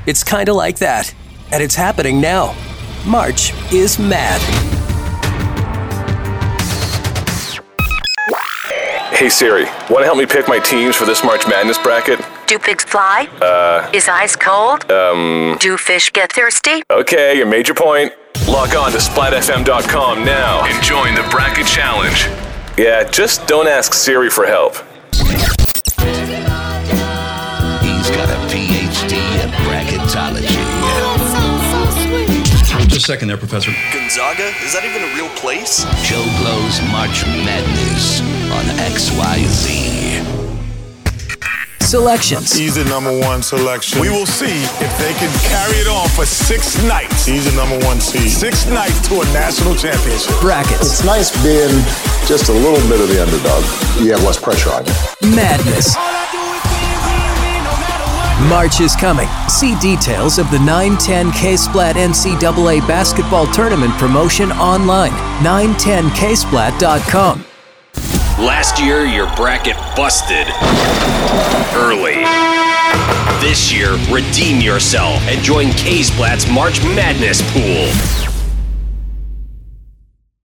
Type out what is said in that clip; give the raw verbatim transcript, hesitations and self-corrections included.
It's kind of like that. And it's happening now. March is mad. Hey Siri, want to help me pick my teams for this March Madness bracket? Do pigs fly? Uh... Is ice cold? Um... Do fish get thirsty? Okay, you made your point. Log on to splat f m dot com now and join the bracket challenge. Yeah, just don't ask Siri for help. He's got a P H D in bracketology. Just a second there, Professor. Gonzaga? Is that even a real place? Joe Blow's March Madness on X Y Z. Selections. He's the number one selection. We will see if they can carry it on for six nights. He's the number one seed. Six nights to a national championship. Brackets. It's nice being just a little bit of the underdog. You have less pressure on you. Madness. March is coming. See details of the nine ten K-Splat N C double A basketball tournament promotion online. nine ten K splat dot com. Last year, your bracket busted early. This year, redeem yourself and join K-Splat's March Madness pool.